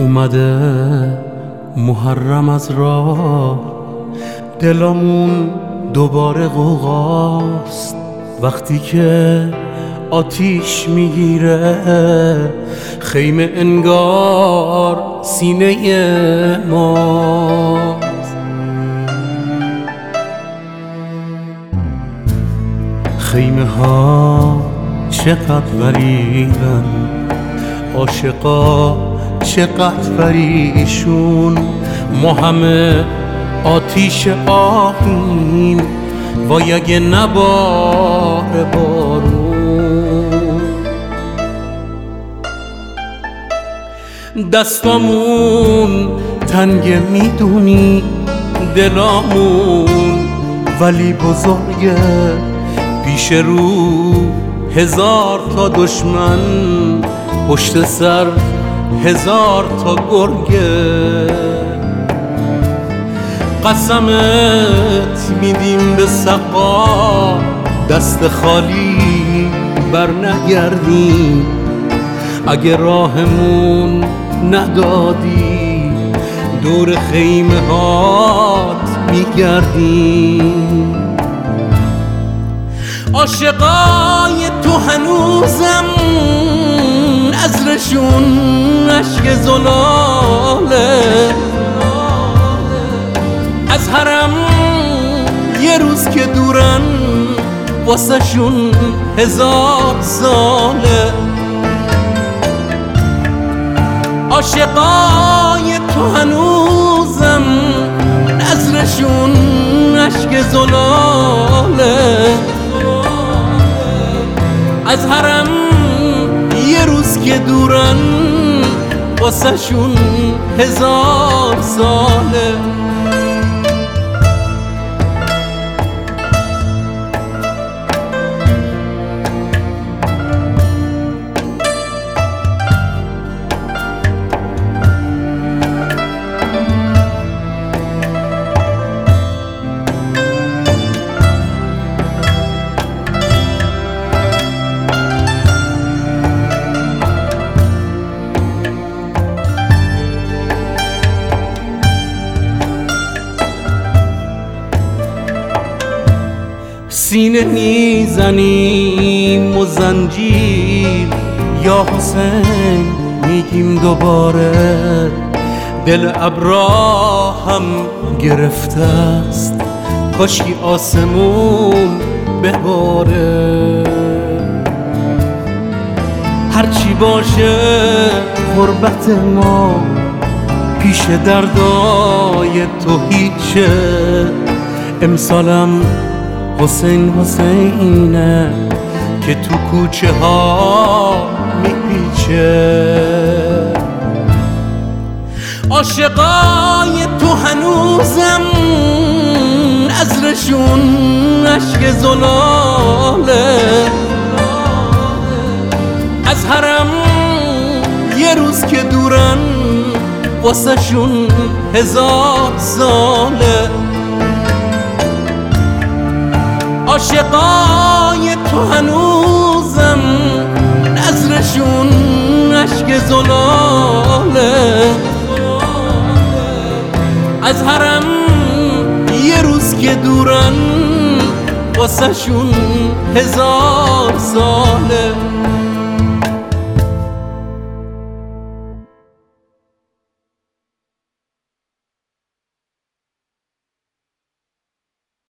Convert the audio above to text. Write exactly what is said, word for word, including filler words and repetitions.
اومده محرم از راه، دلمون دوباره غوغاست وقتی که آتیش میگیره خیمه، انگار سینه ماست. خیمه ها چقدر غریبن، عاشقا چقدر پریشون، ما همه آتیش آهیم وای اگه نباره بارون. دستامون تنگ میدونی دلامون، ولی بزرگه پیش رو هزار تا دشمن، پشت سر هزار تا گرگه. قسمت میدیم به سقا دست خالی بر نگردیم، اگه راهمون ندادی دور خیمه هات میگردیم. عاشقای تو هنوزم عذرشون عشق زلاله، از حرم یه روز که دورن واسه شون هزار ساله. عاشقای تو هنوزم عذرشون عشق زلاله، از حرم یه روز که دورن واسه شون هزار ساله. سینه میزنیم و زنجیر یا حسین میگیم دوباره، دل ابراهیم گرفته است کاشکی آسمون بباره. هرچی باشه غربت ما پیش دردای تو هیچه، امسالم حسین حسینه که تو کوچه ها میپیچه. عاشقای تو هنوزم عذرشون عشق زلاله، از حرم یه روز که دورن واسه شون هزار ساله. عاشقای تو هنوزم عذرشون عشق زلاله، از حرم یه روز که دورن واسه شون هزار ساله.